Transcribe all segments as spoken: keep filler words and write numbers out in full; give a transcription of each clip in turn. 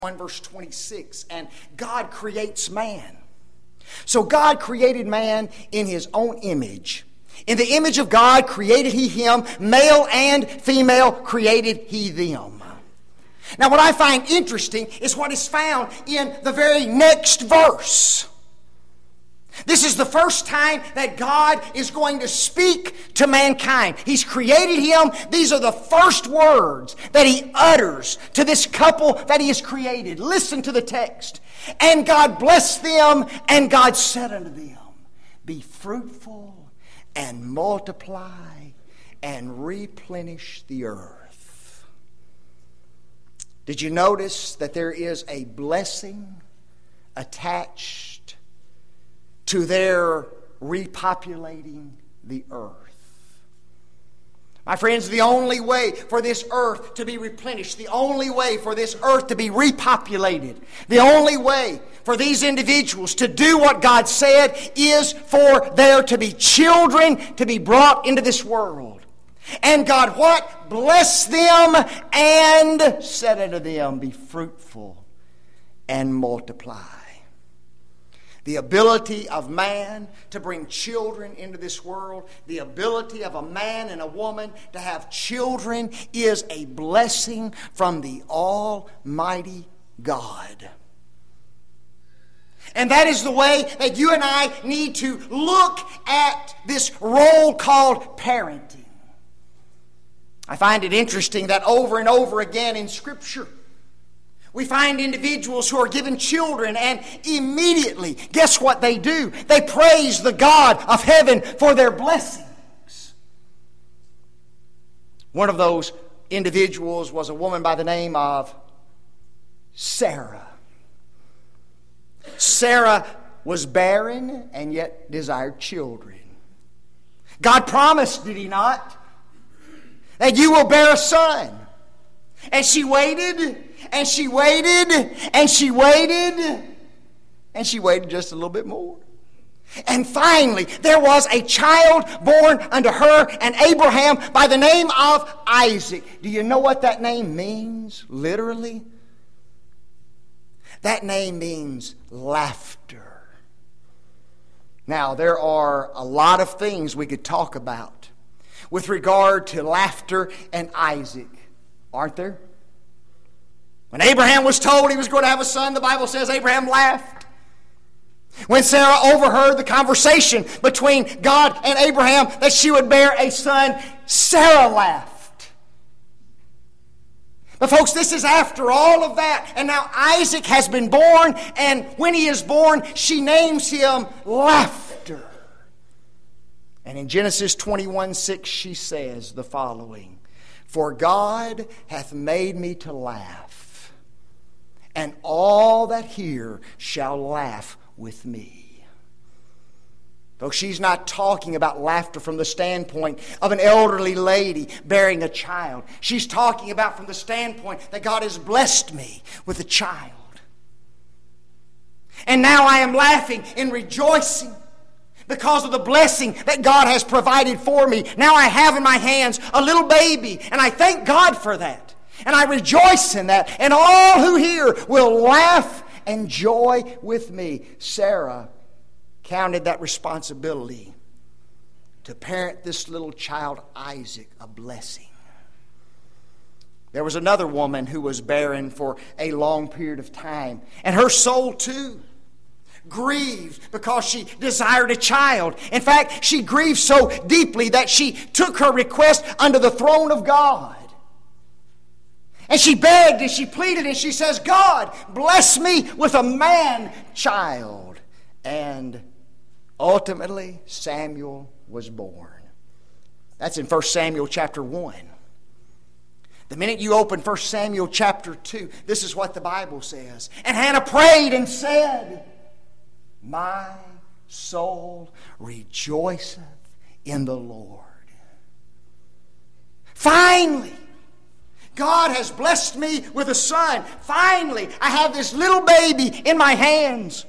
one verse twenty-six, and God creates man. So God created man in His own image. In the image of God created He him, male and female created He them. Now what I find interesting is what is found in the very next verse. This is the first time that God is going to speak to mankind. He's created him. These are the first words that He utters to this couple that He has created. Listen to the text. And God blessed them, and God said unto them, be fruitful and multiply and replenish the earth. Did you notice that there is a blessing attached to their repopulating the earth? My friends, the only way for this earth to be replenished, the only way for this earth to be repopulated, the only way for these individuals to do what God said is for there to be children to be brought into this world. And God what? Blessed them and said unto them, be fruitful and multiply. The ability of man to bring children into this world, the ability of a man and a woman to have children is a blessing from the Almighty God. And that is the way that you and I need to look at this role called parenting. I find it interesting that over and over again in Scripture, we find individuals who are given children and immediately, guess what they do? They praise the God of heaven for their blessings. One of those individuals was a woman by the name of Sarah. Sarah was barren and yet desired children. God promised, did He not, that you will bear a son. And she waited, and she waited, and she waited, and she waited just a little bit more. And finally, there was a child born unto her and Abraham by the name of Isaac. Do you know what that name means, literally? That name means laughter. Now, there are a lot of things we could talk about with regard to laughter and Isaac. Aren't there? When Abraham was told he was going to have a son, the Bible says Abraham laughed. When Sarah overheard the conversation between God and Abraham that she would bear a son, Sarah laughed. But folks, this is after all of that. And now Isaac has been born, and when he is born, she names him Laughter. And in Genesis twenty-one six, she says the following, for God hath made me to laugh, and all that hear shall laugh with me. Folks, she's not talking about laughter from the standpoint of an elderly lady bearing a child. She's talking about from the standpoint that God has blessed me with a child. And now I am laughing and rejoicing because of the blessing that God has provided for me. Now I have in my hands a little baby, and I thank God for that. And I rejoice in that. And all who hear will laugh and joy with me. Sarah counted that responsibility to parent this little child Isaac a blessing. There was another woman who was barren for a long period of time, and her soul too grieved because she desired a child. In fact, she grieved so deeply that she took her request under the throne of God. And she begged and she pleaded and she says, God, bless me with a man child. And ultimately, Samuel was born. That's in First Samuel chapter one. The minute you open First Samuel chapter two, this is what the Bible says. And Hannah prayed and said, my soul rejoiceth in the Lord. Finally, God has blessed me with a son. Finally, I have this little baby in my hands.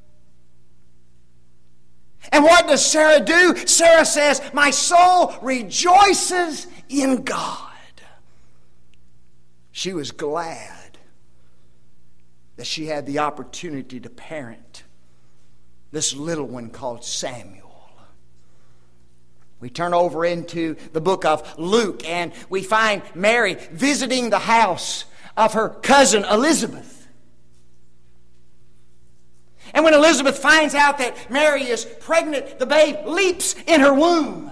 And what does Sarah do? Sarah says, my soul rejoices in God. She was glad that she had the opportunity to parent this little one called Samuel. We turn over into the book of Luke, and we find Mary visiting the house of her cousin Elizabeth. And when Elizabeth finds out that Mary is pregnant, the babe leaps in her womb.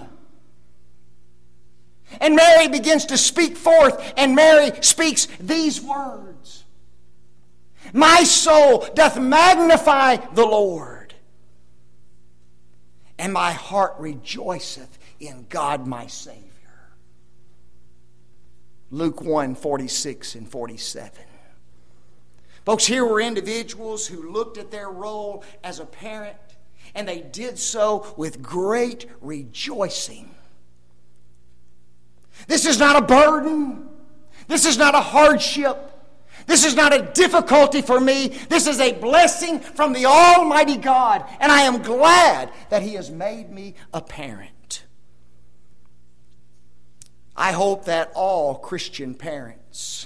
And Mary begins to speak forth, and Mary speaks these words: "My soul doth magnify the Lord, and my heart rejoiceth in God my Savior." Luke one, forty-six and forty-seven. Folks, here were individuals who looked at their role as a parent, and they did so with great rejoicing. This is not a burden. This is not a hardship. This is not a difficulty for me. This is a blessing from the Almighty God, and I am glad that He has made me a parent. I hope that all Christian parents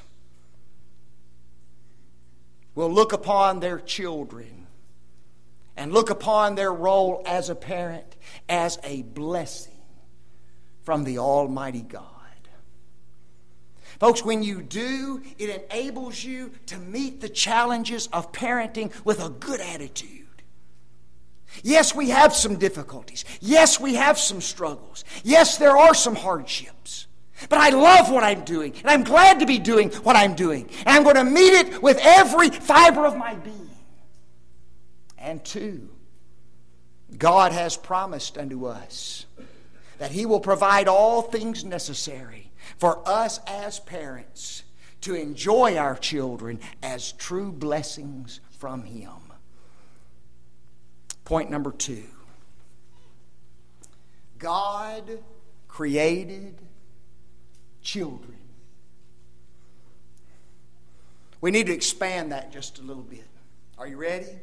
will look upon their children and look upon their role as a parent as a blessing from the Almighty God. Folks, when you do, it enables you to meet the challenges of parenting with a good attitude. Yes, we have some difficulties. Yes, we have some struggles. Yes, there are some hardships. But I love what I'm doing, and I'm glad to be doing what I'm doing. And I'm going to meet it with every fiber of my being. And two, God has promised unto us that He will provide all things necessary for us as parents to enjoy our children as true blessings from Him. Point number two. God created children. We need to expand that just a little bit. Are you ready?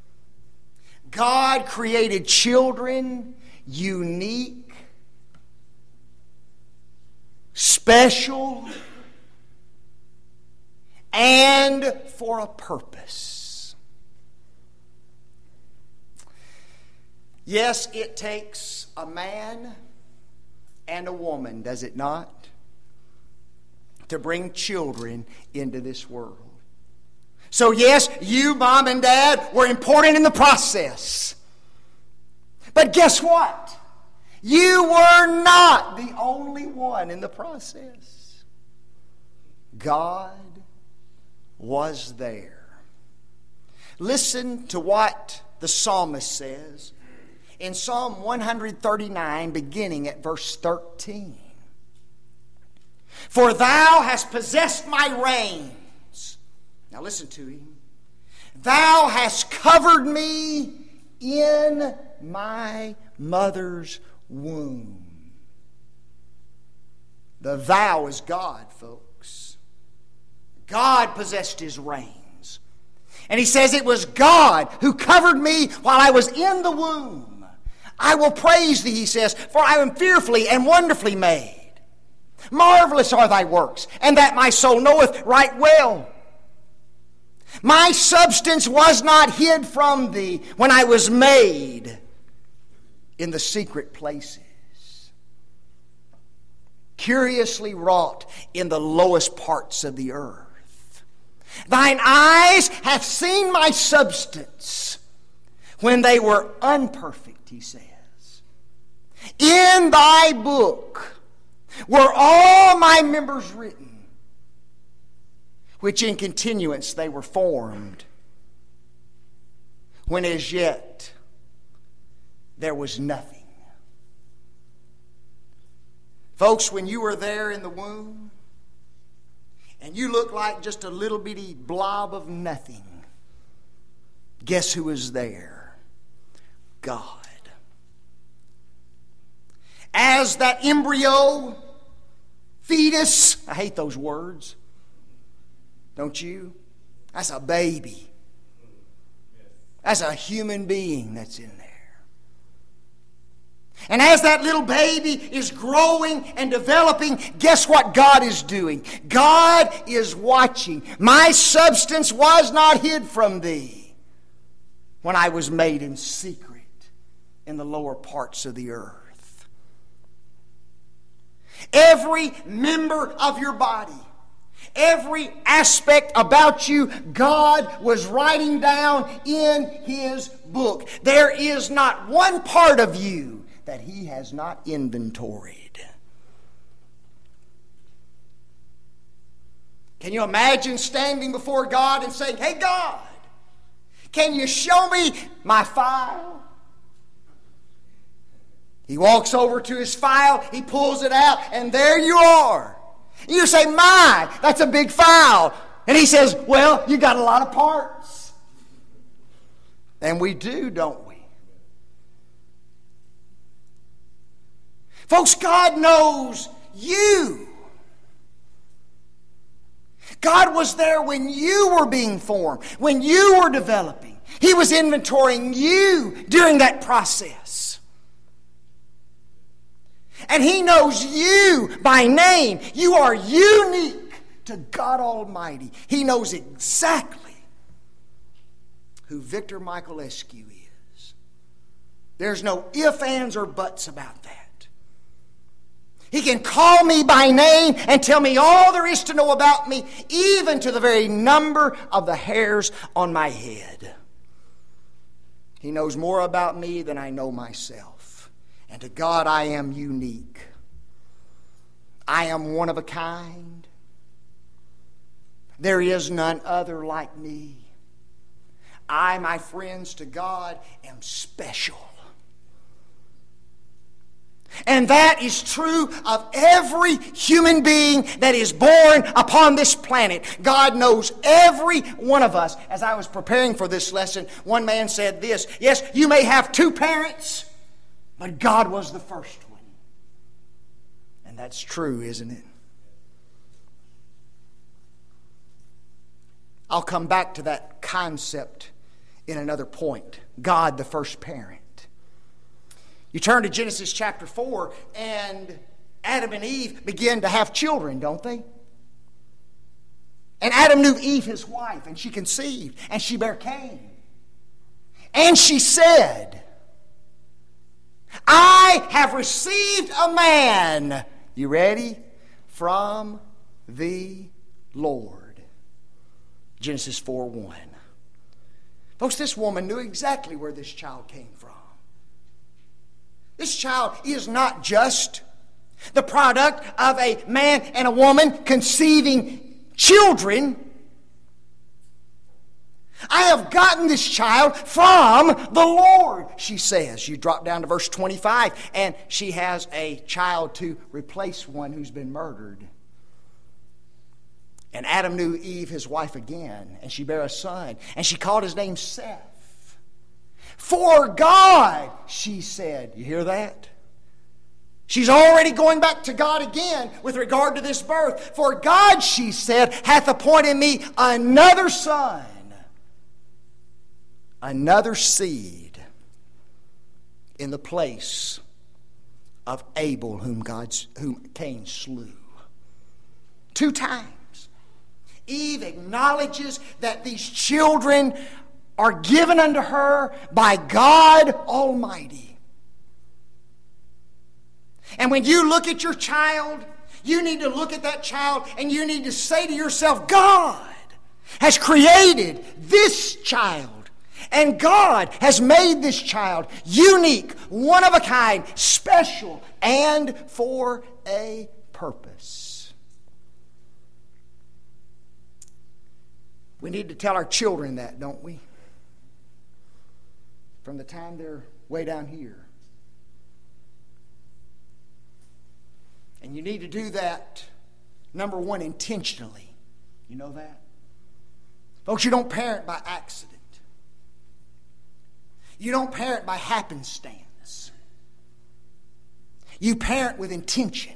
God created children unique, special, and for a purpose. Yes, it takes a man and a woman, does it not, to bring children into this world. So yes, you, mom and dad, were important in the process. But guess what? You were not the only one in the process. God was there. Listen to what the psalmist says in Psalm one thirty-nine, beginning at verse thirteen. For thou hast possessed my reins. Now listen to him. Thou hast covered me in my mother's womb. The thou is God, folks. God possessed his reins. And he says it was God who covered me while I was in the womb. I will praise thee, he says, for I am fearfully and wonderfully made. Marvelous are thy works, and that my soul knoweth right well. My substance was not hid from thee when I was made in the secret places, curiously wrought in the lowest parts of the earth. Thine eyes have seen my substance when they were unperfect, he says. In thy book were all my members written, which in continuance they were formed, when as yet there was nothing. Folks, when you were there in the womb, and you looked like just a little bitty blob of nothing, guess who was there? God. As that embryo, fetus, I hate those words, don't you? That's a baby. That's a human being that's in there. And as that little baby is growing and developing, guess what God is doing? God is watching. My substance was not hid from thee when I was made in secret in the lower parts of the earth. Every member of your body, every aspect about you, God was writing down in His book. There is not one part of you that He has not inventoried. Can you imagine standing before God and saying, "Hey God, can you show me my file?" He walks over to his file, he pulls it out, and there you are. You say, "My, that's a big file." And He says, "Well, you got a lot of parts." And we do, don't we? Folks, God knows you. God was there when you were being formed, when you were developing. He was inventorying you during that process. And He knows you by name. You are unique to God Almighty. He knows exactly who Victor Michalescu is. There's no ifs, ands, or buts about that. He can call me by name and tell me all there is to know about me, even to the very number of the hairs on my head. He knows more about me than I know myself. And to God, I am unique. I am one of a kind. There is none other like me. I, my friends, to God, am special. And that is true of every human being that is born upon this planet. God knows every one of us. As I was preparing for this lesson, one man said this: "Yes, you may have two parents, but God was the first one." And that's true, isn't it? I'll come back to that concept in another point. God, the first parent. You turn to Genesis chapter four, and Adam and Eve begin to have children, don't they? And Adam knew Eve, his wife, and she conceived, and she bare Cain. And she said, "I have received a man," you ready? "From the Lord." Genesis four one. Folks, this woman knew exactly where this child came from. This child is not just the product of a man and a woman conceiving children. "I have gotten this child from the Lord," she says. You drop down to verse twenty-five, and she has a child to replace one who's been murdered. "And Adam knew Eve, his wife, again, and she bare a son, and she called his name Seth. For God," she said. You hear that? She's already going back to God again with regard to this birth. "For God," she said, "hath appointed me another son, another seed, in the place of Abel, whom God's, whom Cain slew." Two times, Eve acknowledges that these children are given unto her by God Almighty. And when you look at your child, you need to look at that child and you need to say to yourself, God has created this child. And God has made this child unique, one of a kind, special, and for a purpose. We need to tell our children that, don't we? From the time they're way down here. And you need to do that, number one, intentionally. You know that? Folks, you don't parent by accident. You don't parent by happenstance. You parent with intention.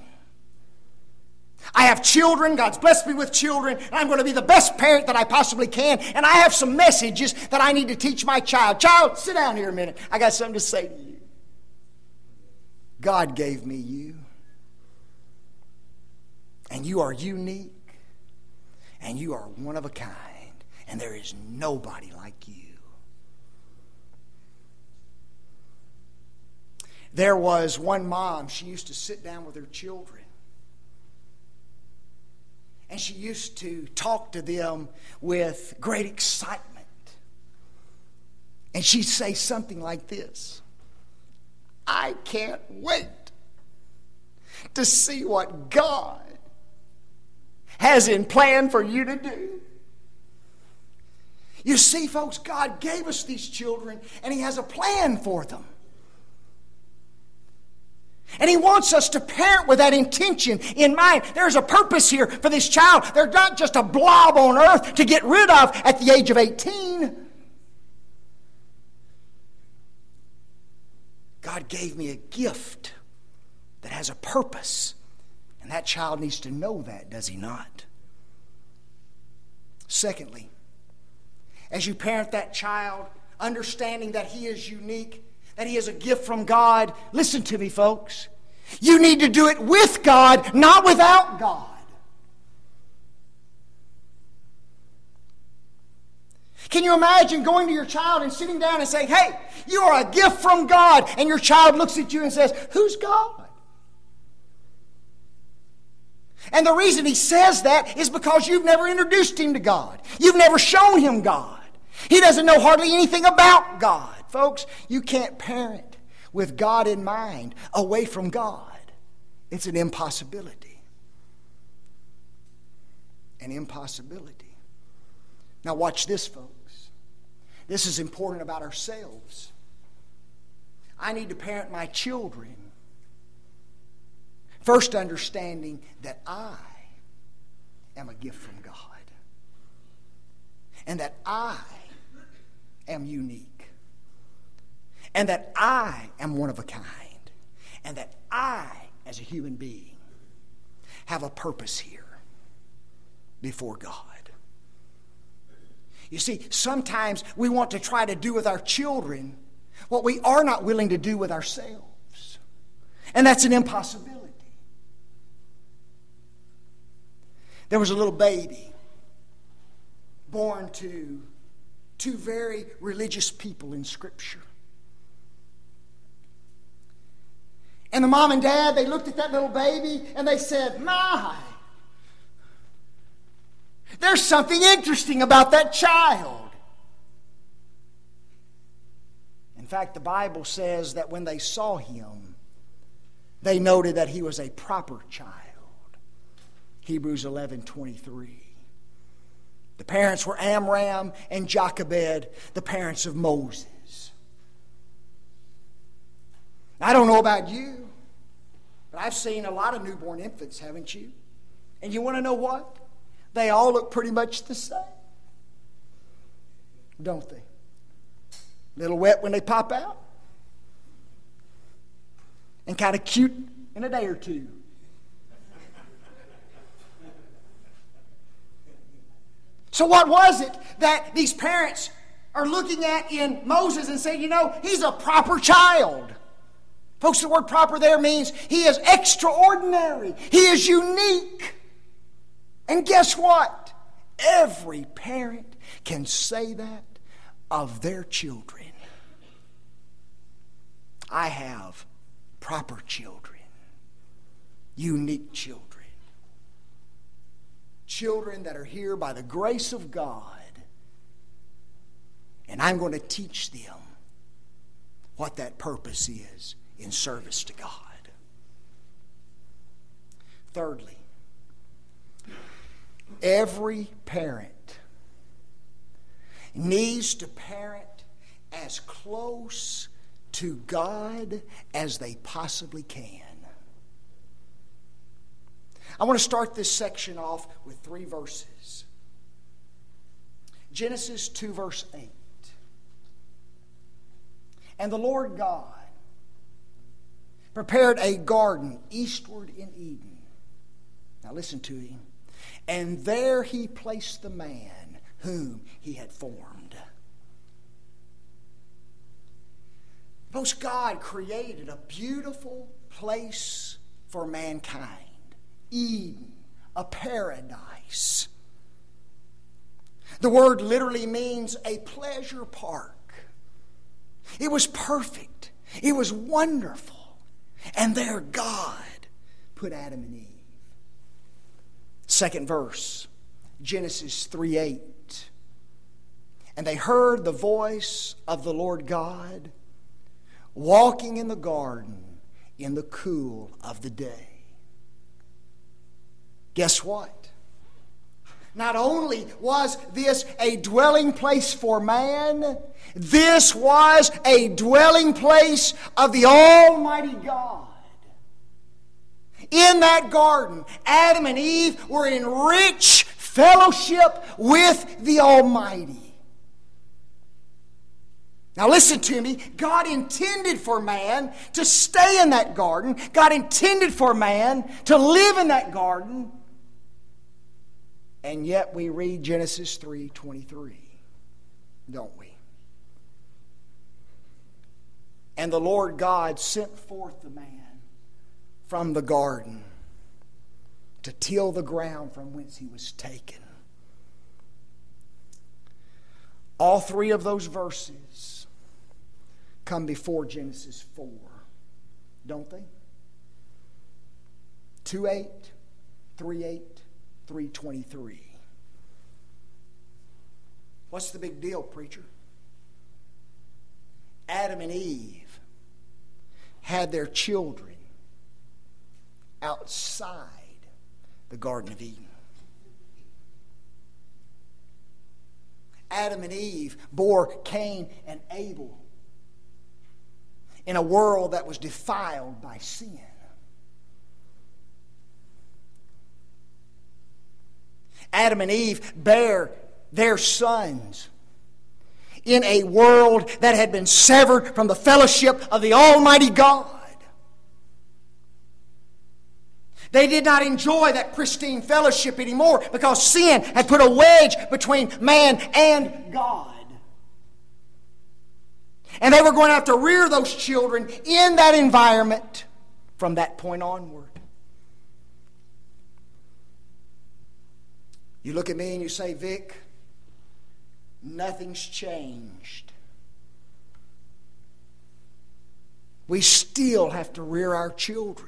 I have children. God's blessed me with children. And I'm going to be the best parent that I possibly can. And I have some messages that I need to teach my child. Child, sit down here a minute. I got something to say to you. God gave me you. And you are unique. And you are one of a kind. And there is nobody like you. There was one mom, she used to sit down with her children. And she used to talk to them with great excitement. And she'd say something like this: I can't wait to see what God has in plan for you to do. You see, folks, God gave us these children, and He has a plan for them. And He wants us to parent with that intention in mind. There's a purpose here for this child. They're not just a blob on earth to get rid of at the age of eighteen. God gave me a gift that has a purpose. And that child needs to know that, does he not? Secondly, as you parent that child, understanding that he is unique, that he is a gift from God, listen to me, folks. You need to do it with God, not without God. Can you imagine going to your child and sitting down and saying, hey, you are a gift from God, and your child looks at you and says, who's God? And the reason he says that is because you've never introduced him to God. You've never shown him God. He doesn't know hardly anything about God. Folks, you can't parent with God in mind away from God. It's an impossibility. An impossibility. Now watch this, folks. This is important about ourselves. I need to parent my children first understanding that I am a gift from God. And that I am unique. And that I am one of a kind. And that I, as a human being, have a purpose here before God. You see, sometimes we want to try to do with our children what we are not willing to do with ourselves. And that's an impossibility. There was a little baby born to two very religious people in Scripture. And the mom and dad, they looked at that little baby and they said, my, there's something interesting about that child. In fact, the Bible says that when they saw him, they noted that he was a proper child. Hebrews eleven twenty-three. The parents were Amram and Jochebed, the parents of Moses. I don't know about you, but I've seen a lot of newborn infants, haven't you? And you want to know what? They all look pretty much the same. Don't they? A little wet when they pop out. And kind of cute in a day or two. So what was it that these parents are looking at in Moses and saying, you know, he's a proper child? Folks, the word proper there means he is extraordinary. He is unique. And guess what? Every parent can say that of their children. I have proper children, unique children. Children that are here by the grace of God. And I'm going to teach them what that purpose is in service to God. Thirdly, every parent needs to parent as close to God as they possibly can. I want to start this section off with three verses. Genesis two, verse eight. And the Lord God prepared a garden eastward in Eden. Now listen to him. And there he placed the man whom he had formed. Folks, God created a beautiful place for mankind. Eden, a paradise. The word literally means a pleasure park. It was perfect. It was wonderful. And there God put Adam and Eve. Second verse, Genesis three eight. And they heard the voice of the Lord God walking in the garden in the cool of the day. Guess what? Not only was this a dwelling place for man, this was a dwelling place of the Almighty God. In that garden, Adam and Eve were in rich fellowship with the Almighty. Now listen to me. God intended for man to stay in that garden. God intended for man to live in that garden. And yet we read Genesis three twenty-three, don't we? And the Lord God sent forth the man from the garden to till the ground from whence he was taken. All three of those verses come before Genesis four, don't they? two eight, three eight, three twenty-three. What's the big deal, preacher? Adam and Eve had their children outside the Garden of Eden. Adam and Eve bore Cain and Abel in a world that was defiled by sin. Adam and Eve bare their sons in a world that had been severed from the fellowship of the Almighty God. They did not enjoy that pristine fellowship anymore because sin had put a wedge between man and God. And they were going to have to rear those children in that environment from that point onward. You look at me and you say, Vic, nothing's changed. We still have to rear our children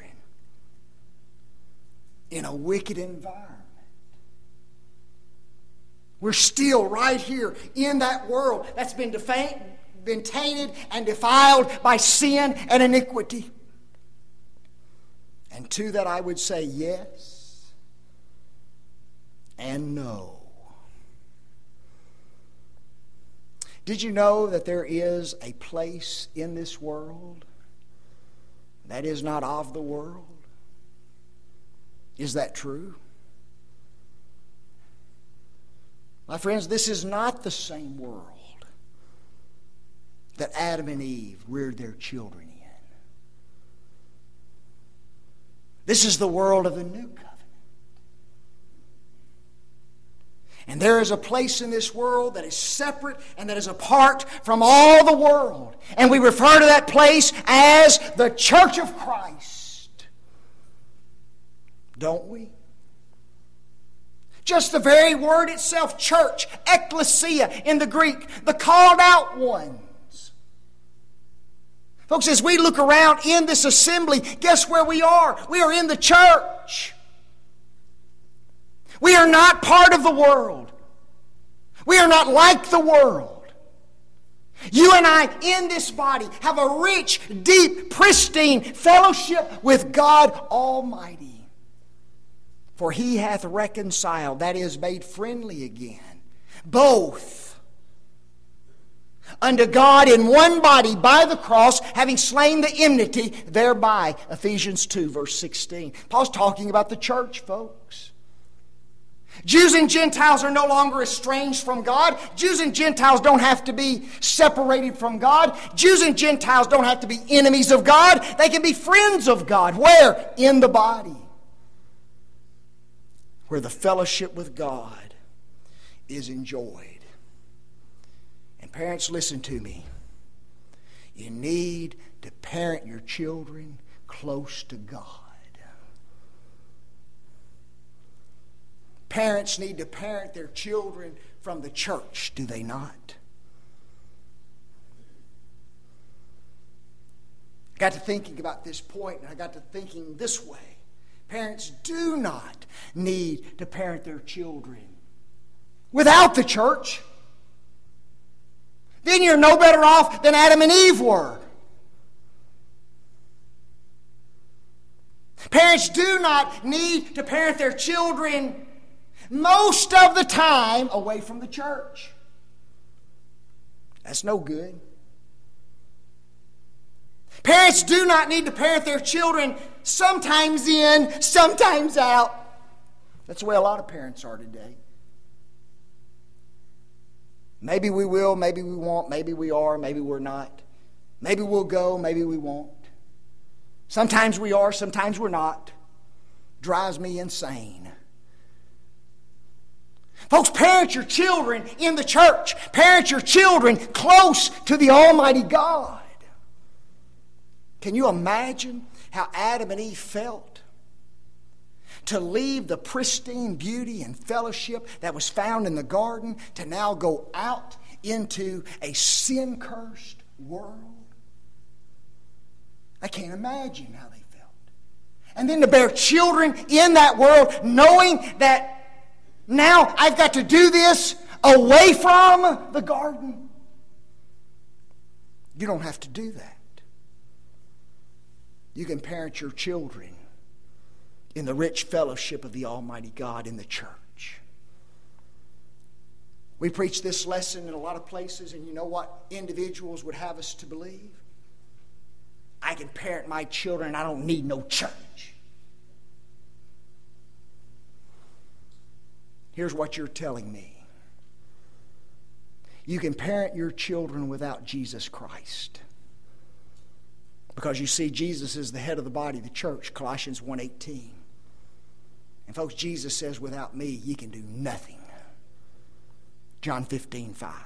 in a wicked environment. We're still right here in that world that's been defamed, been tainted and defiled by sin and iniquity. And to that I would say yes and no. Did you know that there is a place in this world that is not of the world? Is that true? My friends, this is not the same world that Adam and Eve reared their children in. This is the world of the new covenant. And there is a place in this world that is separate and that is apart from all the world. And we refer to that place as the Church of Christ. Don't we? Just the very word itself, church, ecclesia in the Greek, the called out ones. Folks, as we look around in this assembly, guess where we are? We are in the church. We are not part of the world. We are not like the world. You and I in this body have a rich, deep, pristine fellowship with God Almighty. For he hath reconciled, that is, made friendly again, both unto God in one body by the cross, having slain the enmity thereby. Ephesians two, verse sixteen. Paul's talking about the church, folks. Jews and Gentiles are no longer estranged from God. Jews and Gentiles don't have to be separated from God. Jews and Gentiles don't have to be enemies of God. They can be friends of God. Where? In the body. Where the fellowship with God is enjoyed. And parents, listen to me. You need to parent your children close to God. Parents need to parent their children from the church, do they not? I got to thinking about this point, and I got to thinking this way. Parents do not need to parent their children without the church. Then you're no better off than Adam and Eve were. Parents do not need to parent their children most of the time away from the church. That's no good. Parents do not need to parent their children sometimes in, sometimes out. That's the way a lot of parents are today. Maybe we will, maybe we won't, maybe we are, maybe we're not. Maybe we'll go, maybe we won't. Sometimes we are, sometimes we're not. Drives me insane. Folks, parent your children in the church. Parent your children close to the Almighty God. Can you imagine how Adam and Eve felt? To leave the pristine beauty and fellowship that was found in the garden to now go out into a sin-cursed world. I can't imagine how they felt. And then to bear children in that world, knowing that now I've got to do this away from the garden. You don't have to do that. You can parent your children in the rich fellowship of the Almighty God in the church. We preach this lesson in a lot of places, and you know what individuals would have us to believe? I can parent my children, I don't need no church. Here's what you're telling me. You can parent your children without Jesus Christ. Because you see, Jesus is the head of the body, the church, Colossians one eighteen. And folks, Jesus says, without me, ye can do nothing. John fifteen five.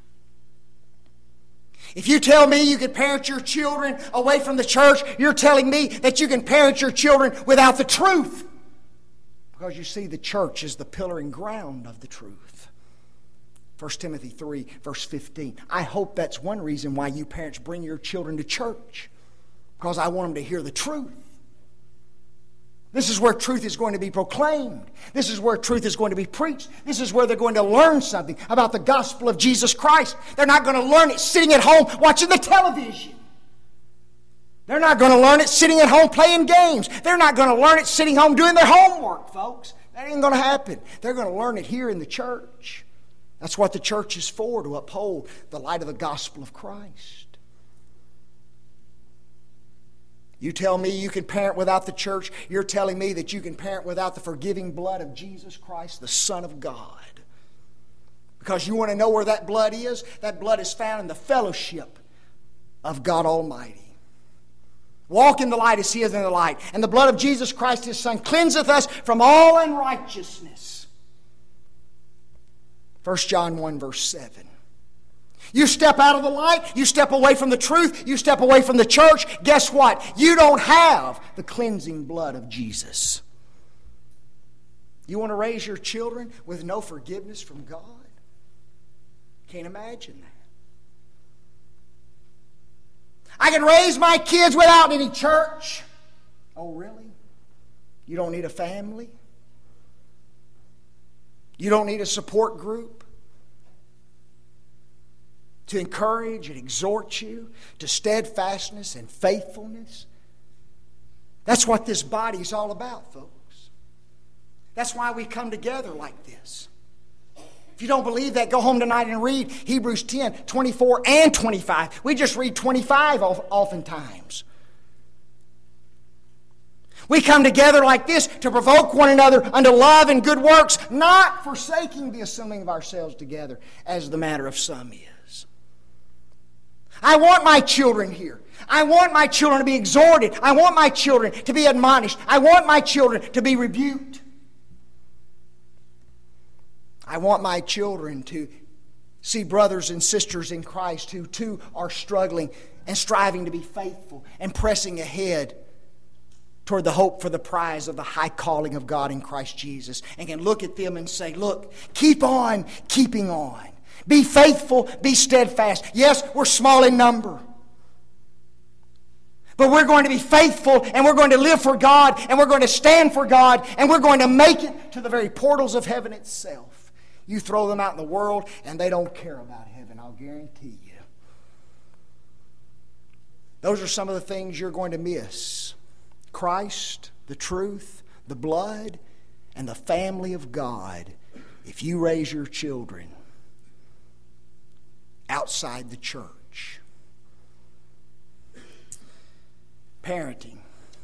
If you tell me you can parent your children away from the church, you're telling me that you can parent your children without the truth. Because you see, the church is the pillar and ground of the truth. First Timothy three, verse fifteen. I hope that's one reason why you parents bring your children to church. Because I want them to hear the truth. This is where truth is going to be proclaimed. This is where truth is going to be preached. This is where they're going to learn something about the gospel of Jesus Christ. They're not going to learn it sitting at home watching the television. They're not going to learn it sitting at home playing games. They're not going to learn it sitting home doing their homework, folks. That ain't going to happen. They're going to learn it here in the church. That's what the church is for, to uphold the light of the gospel of Christ. You tell me you can parent without the church. You're telling me that you can parent without the forgiving blood of Jesus Christ, the Son of God. Because you want to know where that blood is? That blood is found in the fellowship of God Almighty. Walk in the light as He is in the light. And the blood of Jesus Christ, His Son, cleanseth us from all unrighteousness. First John one, verse seven. You step out of the light, you step away from the truth, you step away from the church, guess what? You don't have the cleansing blood of Jesus. You want to raise your children with no forgiveness from God? Can't imagine that. I can raise my kids without any church. Oh, really? You don't need a family? You don't need a support group to encourage and exhort you to steadfastness and faithfulness? That's what this body is all about, folks. That's why we come together like this. If you don't believe that, go home tonight and read Hebrews ten, twenty-four and twenty-five. We just read twenty-five oftentimes. We come together like this to provoke one another unto love and good works, not forsaking the assembling of ourselves together, as the manner of some is. I want my children here. I want my children to be exhorted. I want my children to be admonished. I want my children to be rebuked. I want my children to see brothers and sisters in Christ who too are struggling and striving to be faithful and pressing ahead toward the hope for the prize of the high calling of God in Christ Jesus, and can look at them and say, look, keep on keeping on. Be faithful, be steadfast. Yes, we're small in number, but we're going to be faithful, and we're going to live for God, and we're going to stand for God, and we're going to make it to the very portals of heaven itself. You throw them out in the world, and they don't care about heaven, I'll guarantee you. Those are some of the things you're going to miss. Christ, the truth, the blood, and the family of God, if you raise your children outside the church. Parenting,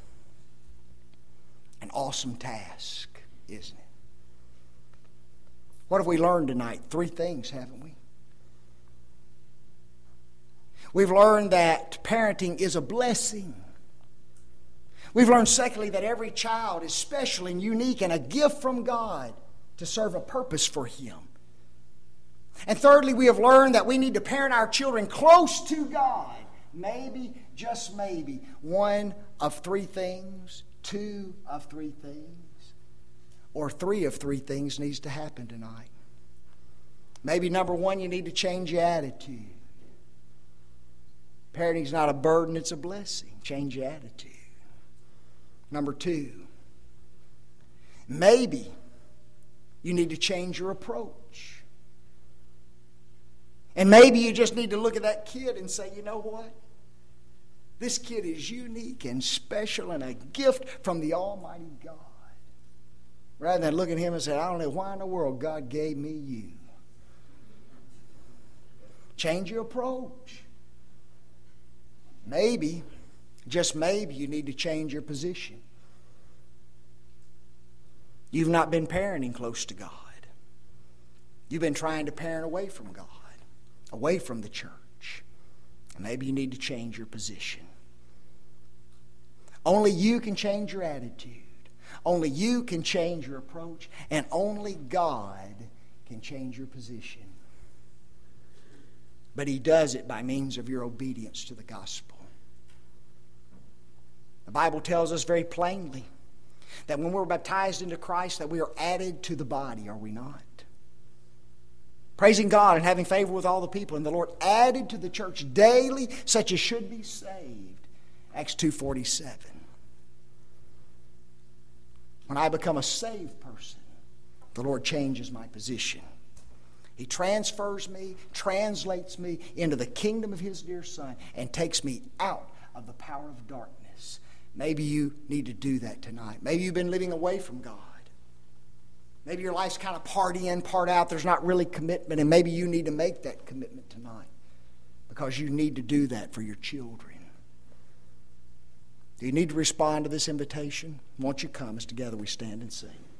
an awesome task, isn't it? What have we learned tonight? Three things, haven't we? We've learned that parenting is a blessing. We've learned, secondly, that every child is special and unique and a gift from God to serve a purpose for Him. And thirdly, we have learned that we need to parent our children close to God. Maybe, just maybe, one of three things, two of three things, or three of three things needs to happen tonight. Maybe number one, you need to change your attitude. Parenting's not a burden, it's a blessing. Change your attitude. Number two, maybe you need to change your approach. And maybe you just need to look at that kid and say, you know what? This kid is unique and special and a gift from the Almighty God. Rather than look at him and say, I don't know why in the world God gave me you. Change your approach. Maybe, just maybe, you need to change your position. You've not been parenting close to God. You've been trying to parent away from God, away from the church. And maybe you need to change your position. Only you can change your attitude. Only you can change your approach. And only God can change your position. But He does it by means of your obedience to the gospel. The Bible tells us very plainly that when we're baptized into Christ, that we are added to the body, are we not? Praising God and having favor with all the people, and the Lord added to the church daily such as should be saved. Acts two forty-seven. When I become a saved person, the Lord changes my position. He transfers me, translates me into the kingdom of His dear Son, and takes me out of the power of darkness. Maybe you need to do that tonight. Maybe you've been living away from God. Maybe your life's kind of part in, part out. There's not really commitment, and maybe you need to make that commitment tonight because you need to do that for your children. Do you need to respond to this invitation? Won't you come as together we stand and sing?